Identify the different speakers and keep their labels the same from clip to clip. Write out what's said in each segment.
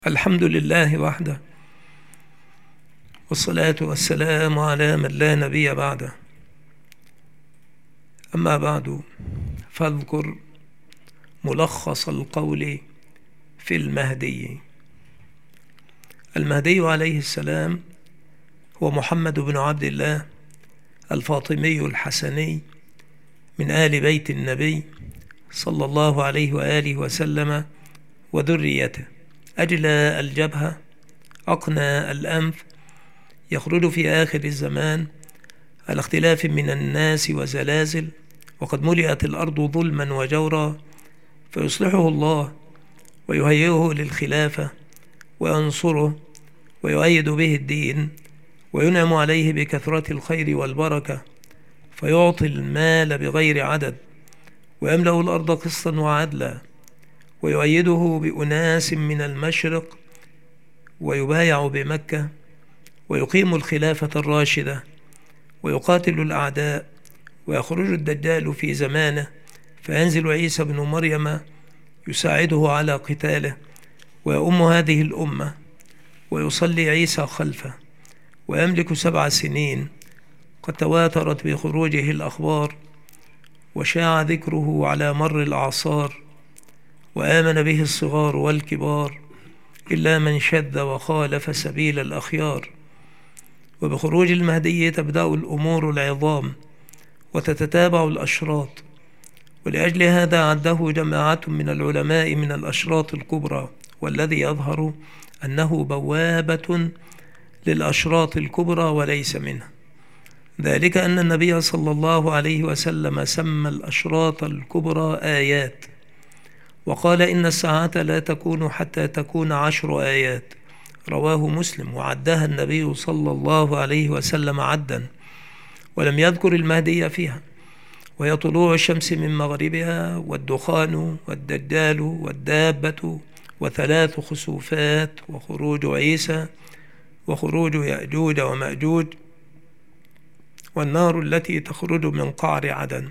Speaker 1: الحمد لله وحده، والصلاة والسلام على من لا نبي بعده. أما بعد، فاذكر ملخص القول في المهدي. المهدي عليه السلام هو محمد بن عبد الله الفاطمي الحسني من آل بيت النبي صلى الله عليه وآله وسلم وذريته، أجلى الجبهة، أقنى الأنف، يخرج في آخر الزمان على اختلاف من الناس وزلازل، وقد ملئت الأرض ظلما وجورا، فيصلحه الله ويهيئه للخلافة وينصره ويؤيد به الدين، وينعم عليه بكثرة الخير والبركة، فيعطي المال بغير عدد، ويملأ الأرض قسطا وعدلا، ويؤيده بأناس من المشرق، ويبايع بمكة، ويقيم الخلافة الراشدة، ويقاتل الأعداء، ويخرج الدجال في زمانه، فينزل عيسى بن مريم يساعده على قتاله، ويؤم هذه الأمة، ويصلي عيسى خلفه، ويملك 7 سنين قد تواترت بخروجه الأخبار، وشاع ذكره على مر الأعصار، وآمن به الصغار والكبار، إلا من شذ وخالف سبيل الأخيار. وبخروج المهدي تبدأ الأمور العظام وتتتابع الأشراط، ولأجل هذا عده جماعة من العلماء من الأشراط الكبرى، والذي يظهر أنه بوابة للأشراط الكبرى وليس منها، ذلك أن النبي صلى الله عليه وسلم سمى الأشراط الكبرى آيات، وقال إن الساعة لا تكون حتى تكون 10 آيات، رواه مسلم، وعدها النبي صلى الله عليه وسلم عدا، ولم يذكر المهدي فيها، وهي طلوع الشمس من مغربها، والدخان، والدجال، والدابة، و3 خسوفات، وخروج عيسى، وخروج يأجوج ومأجوج، والنار التي تخرج من قعر عدن،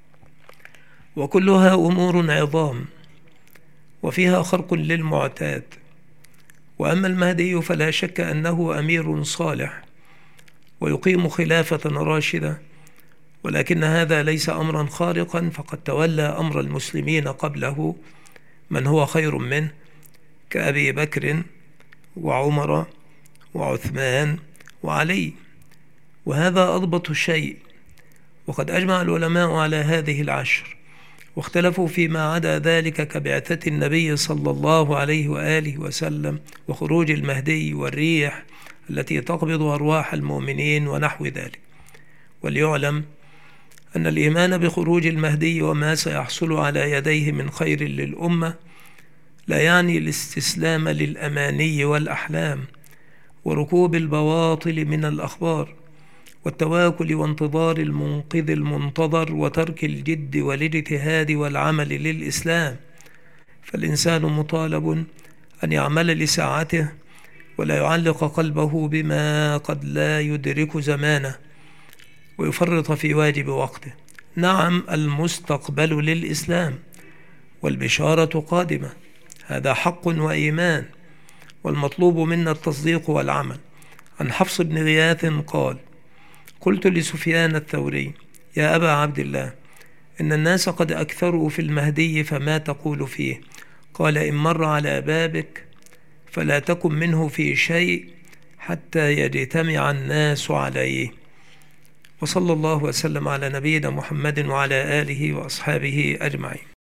Speaker 1: وكلها أمور عظام وفيها خرق للمعتاد. وأما المهدي فلا شك أنه أمير صالح ويقيم خلافة راشدة، ولكن هذا ليس أمرا خارقا، فقد تولى أمر المسلمين قبله من هو خير منه كأبي بكر وعمر وعثمان وعلي، وهذا أضبط شيء. وقد أجمع العلماء على هذه العشر، واختلفوا فيما عدا ذلك كبعثة النبي صلى الله عليه وآله وسلم، وخروج المهدي، والريح التي تقبض أرواح المؤمنين، ونحو ذلك. وليعلم أن الإيمان بخروج المهدي وما سيحصل على يديه من خير للأمة لا يعني الاستسلام للأماني والأحلام، وركوب البواطل من الأخبار، والتواكل وانتظار المنقذ المنتظر، وترك الجد والاجتهاد والعمل للإسلام. فالإنسان مطالب أن يعمل لساعته، ولا يعلق قلبه بما قد لا يدرك زمانه، ويفرط في واجب وقته. نعم، المستقبل للإسلام، والبشارة قادمة، هذا حق وإيمان، والمطلوب منا التصديق والعمل. عن حفص بن غياث قال: قلت لسفيان الثوري: يا أبا عبد الله، إن الناس قد أكثروا في المهدي، فما تقول فيه؟ قال: إن مر على بابك فلا تكن منه في شيء حتى يجتمع الناس عليه. وصلى الله وسلم على نبينا محمد وعلى آله وأصحابه أجمعين.